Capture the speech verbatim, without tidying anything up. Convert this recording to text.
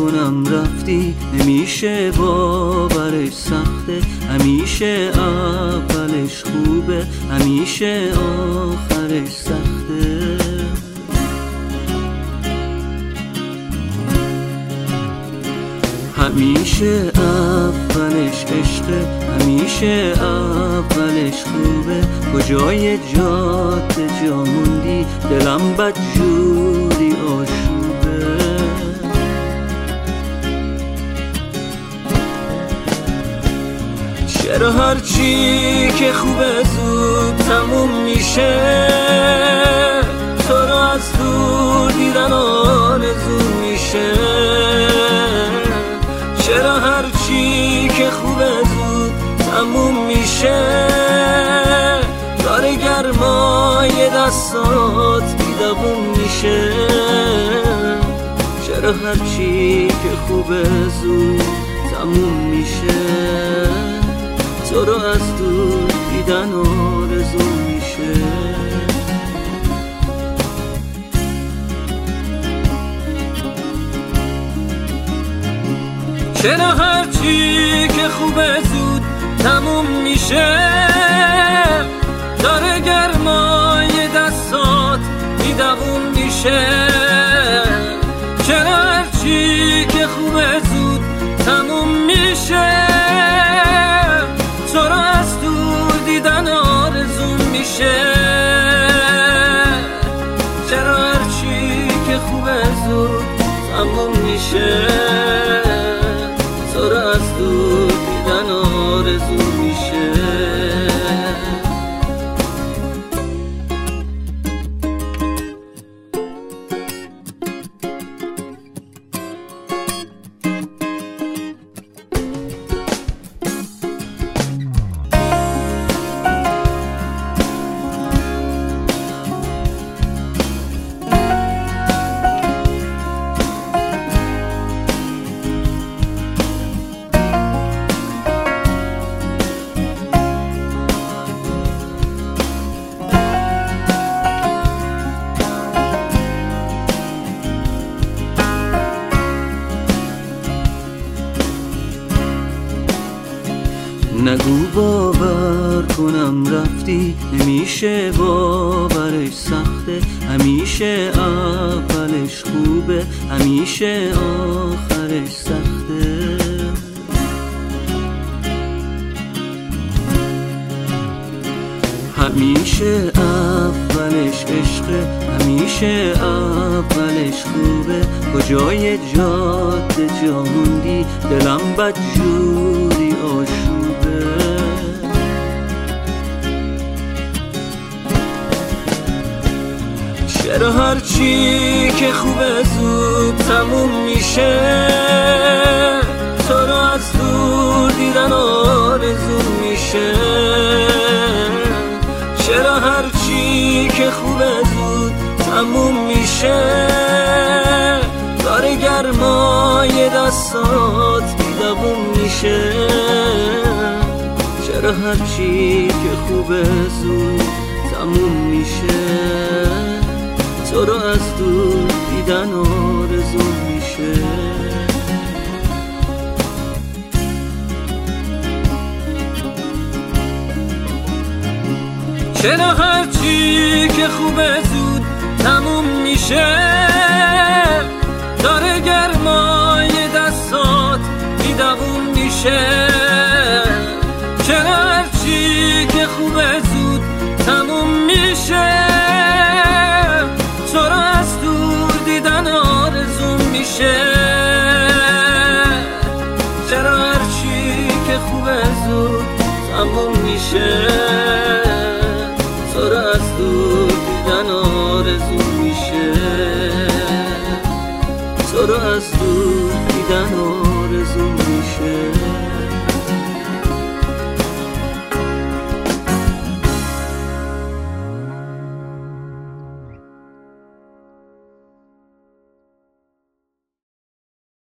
کنم رفتی، نمیشه باورش سخته، همیشه اولش خوبه، همیشه آخرش سخته. همیشه اولش عشقه، همیشه اولش خوبه، کجای جاده جا موندی، دلم بدجوری آشوبه. چرا هرچی که خوبه زود تموم میشه، تو رو از دور دیدن آرزو میشه. چرا هرچی که خوبه زود تموم میشه، داره گرمای دستات بیدبون میشه. چرا هرچی که خوبه زود تموم میشه، تو رو از دور دیدن آرزو میشه. چرا هرچی که خوبه زود تموم میشه، داره گرمای دستات بیدبون میشه. چرا هرچی که خوبه زود تموم میشه، تو رو از دور دیدن آرزو میشه. چرا هرچی که خوبه زود تموم میشه، تو رو از دور دیدن آرزو میشه. نگو باور کنم رفتی، نمیشه باورش سخته، همیشه اولش خوبه، همیشه آخرش سخته. همیشه اولش عشقه، همیشه اولش خوبه، کجای جاده جا موندی، دلم بدجوری آشوبه. چرا هرچی که خوبه زود تموم میشه، تو رو از دور دیدن آرزو میشه. چرا هرچی که خوبه زود تموم میشه، داره گرمای دستات بیدبون میشه. چرا هرچی که خوبه زود تموم میشه، تو رو از دور دیدن آرزو میشه. چرا هرچی که خوبه زود تموم میشه، داره گرمای دستات بیدبون میشه. چرا هرچی که خوبه زود تموم میشه، تو رو از دور دیدن آرزو میشه. چرا هرچی که خوبه زود تموم میشه، تو رو از دور